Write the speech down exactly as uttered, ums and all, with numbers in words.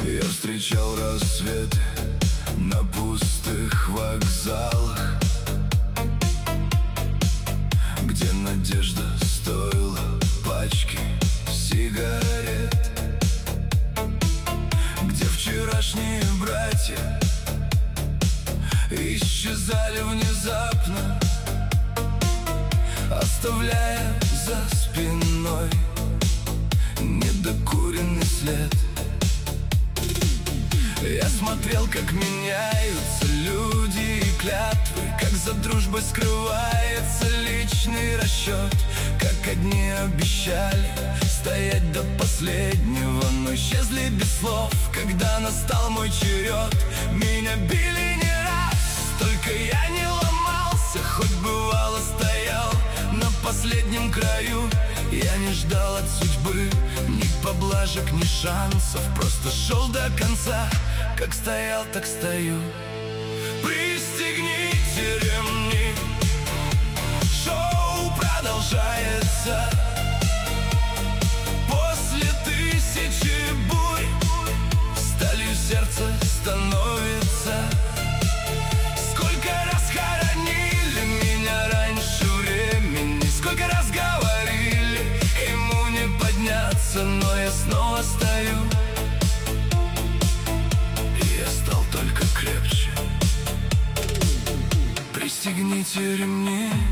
Я встречал рассветы на пустых вокзалах, где надежда стоила пачки сигарет, где вчерашние братья исчезали внезапно, оставляя за спиной недокуренный след. Я смотрел, как меняются люди и клятвы, как за дружбой скрывается личный расчет, как одни обещали стоять до последнего, но исчезли без слов, когда настал мой черед. Меня били не раз, только я не ломался, хоть бывало стоял на последнем краю. Я не ждал от судьбы ни поблажек, ни шансов, просто шел до конца. Как стоял, так стою. Пристегните ремни, шоу продолжается. После тысячи бурь сталью сердце становится. Сколько раз хоронили меня раньше времени, сколько раз говорили, ему не подняться, но я снова стою. Пристегните ремни.